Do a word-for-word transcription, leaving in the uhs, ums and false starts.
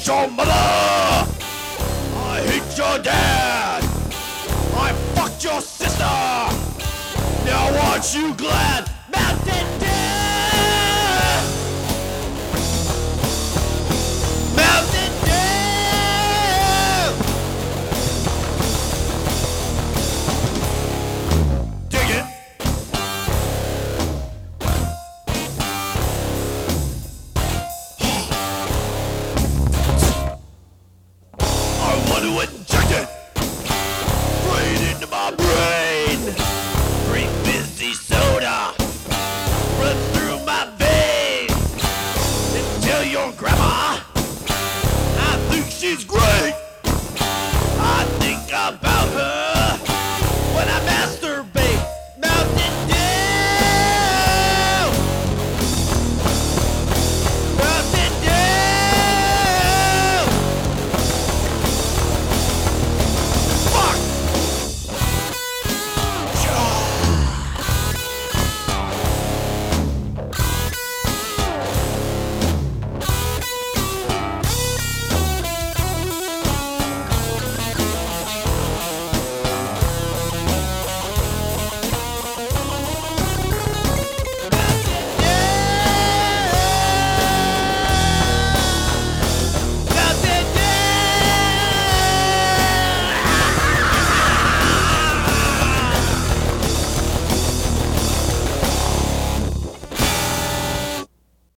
hate your mother. I hate your dad. I fucked your sister. Now aren't you glad? Mountain Dew! Mountain Dew! Dig it. I want to inject it straight into my brain. Drink fizzy soda, run through my veins, and tell your grandma I think she's great.